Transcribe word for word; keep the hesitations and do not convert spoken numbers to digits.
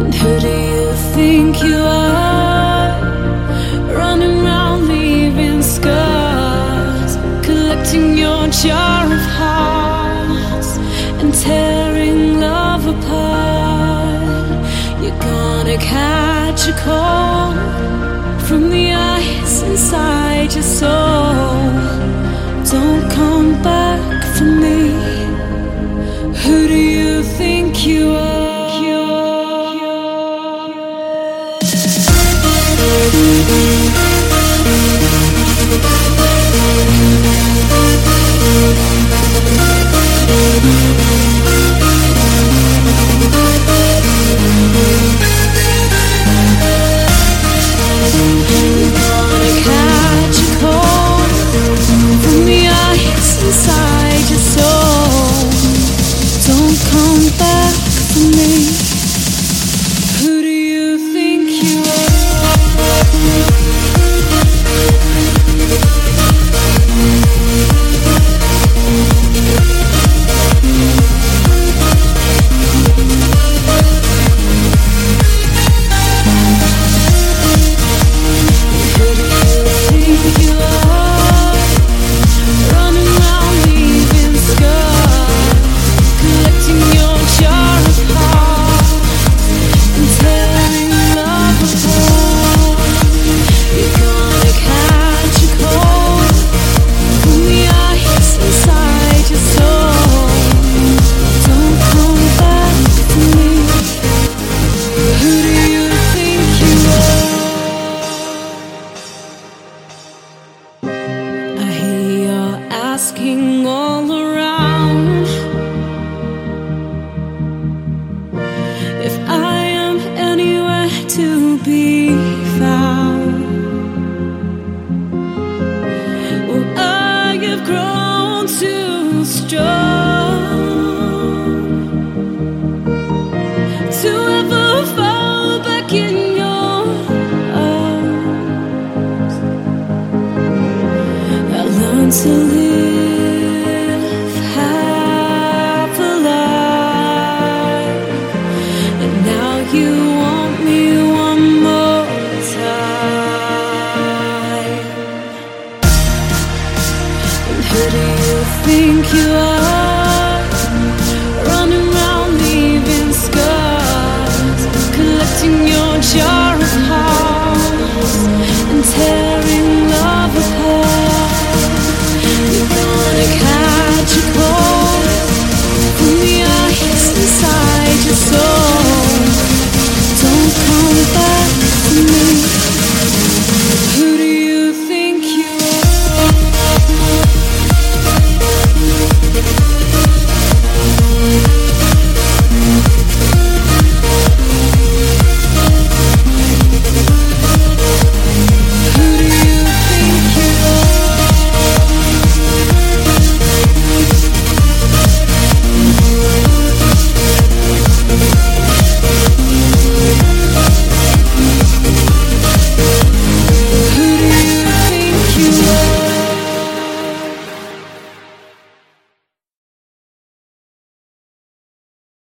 Who do you think you are? Running around leaving scars, collecting your jar of hearts and tearing love apart. You're gonna catch a cold from the ice inside your soul. Don't come back for me. Who do you think you are? Inside your soul, don't come back for me. Who do you think you asking all around if I am anywhere to be found? Well, I have grown too strong to ever fall back in your arms. I learned to live